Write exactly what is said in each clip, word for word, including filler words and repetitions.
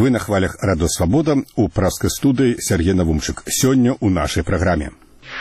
Вы на хвалях Радио Свобода, у праской студии Сергей Навумчик. Сегодня у нашей программе.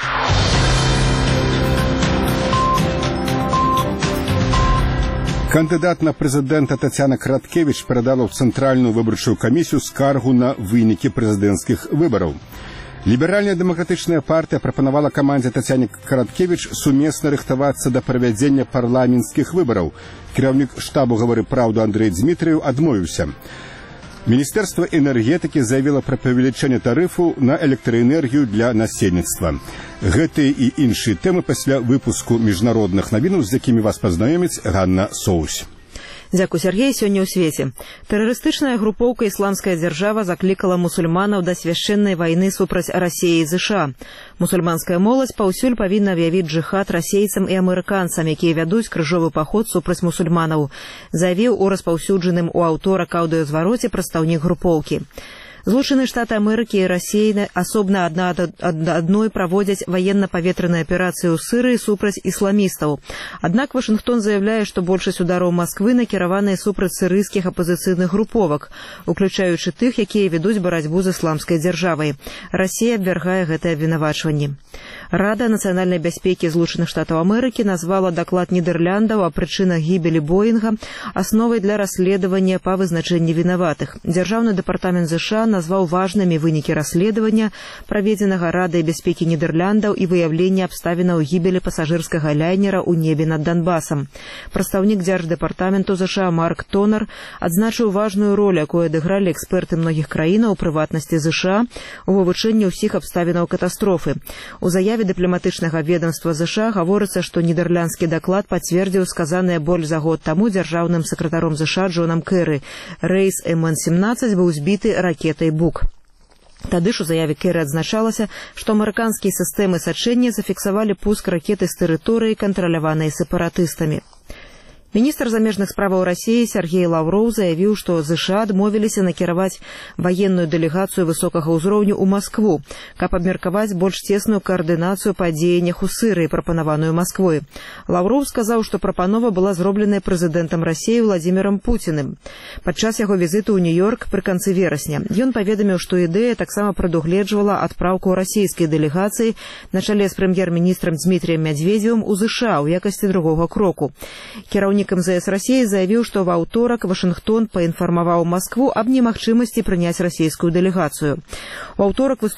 Кандидат на президента Тетяна Краткевич передала в Центральную выборчую комиссию скаргу на выники президентских выборов. Либеральная демократичная партия пропонувала команде Тетяне Краткевич сумесно рыхтоваться до проведения парламентских выборов. Кіраўнік штабу «Говори правду» Андрей Дмитриев отмовился. Министерство энергетики заявило про павелічэнне тарифу на электроэнергию для насельніцтва. Гэтыя і іншыя тэмы пасля выпуску міжнародных навінаў, з якімі вас пазнаёміць Ганна Соусь. Дзякуй, Сергей. Сёння ў свеце. Тэрарыстычная групоўка «Ісламская дзяржава» заклікала мусульманаў да свяшчэннай вайны супраць Расіі і ЗША. Мусульманская моладзь паўсюль павінна аб'явіць джыхад расейцам і амерыканцам, якія вядуць крыжовы паход супраць мусульманаў, заявіў у распаўсюджаным у аўторак аўдыёзвароце прадстаўнік групоўкі. Злучаныя Штаты Амерыкі і Расія асобна адна ад адной праводзяць ваенна-паветраныя аперацыі ў Сырыі супраць ісламістаў. Аднак Вашынгтон заяўляе, што большасць удараў Масквы накіраваныя супраць сірыйскіх апазіцыйных груповак, уключаючы тых, якія ведуць барацьбу з ісламскай дзяржавай. Расія абвяргае гэтае абвінавачванне. Рада нацыянальнай бяспекі Злучаных Штатаў Амерыкі назвала даклад Нідэрляндаў о прычынах гібелі Боінга асновай для расследавання па вызначэнні вінаватых. Дзяржаўны дэпартамент ЗША назваў важнымі вынікі расследавання, праведзенага Радай бяспекі Нідэрляндаў і выяўлення абставінаў гібелі пасажырскага лайнера ў небе над Донбасам. Прадстаўнік дзярждэпартаменту ЗША Марк Тонер адзначыў важную ролю, якую адыгралі эксперты многіх краінаў, у прыватнасці ЗША, у вывучэнні ўсіх абставінаў катастрофы. У заяве дыпламатычнага ведомства ЗША гаворыцца, што нідерландскі даклад пацвердзіў сказанае больш за год таму дзяржаўным сакратаром ЗША Джонам Кэры. Рэйс эм эн семнаццаць быў збіты ракетай «Бук». Тады ж у заяве Кэры адзначалася, што амерыканскія сістэмы сачэння зафіксавалі пуск ракеты з тэрыторыі, кантраляванай сепаратыстамі. Міністр замежных справаў Расіі Сергей Лаўроў заявіў, што ЗША адмовіліся накіраваць ваенную дэлегацыю высокага ўзроўню ў Маскву, каб абмеркаваць больш цесную каардынацыю па дзеяннях у Сырыі, прапанаваную Масквой. Лаўроў сказаў, што прапанова была зробленая прэзідэнтам Расіі Владзімірам Пуціным падчас яго візіту ў Нью-Йорк пры канцы верасня. Ён паведаміў, што ідэя таксама прадугледжвала адпраўку расійскай дэлегацыі на чале з прэм'ер-міністрам Дмітріем Мядзведзевым у ЗША ў якасці другога кроку. Кіраўнік эм зэ эс Расіі заявіў, што ва ўторак Вашынгтон паінфармаваў Маскву аб немагчымасці прыняць расійскую дэлегацыю. У аўторак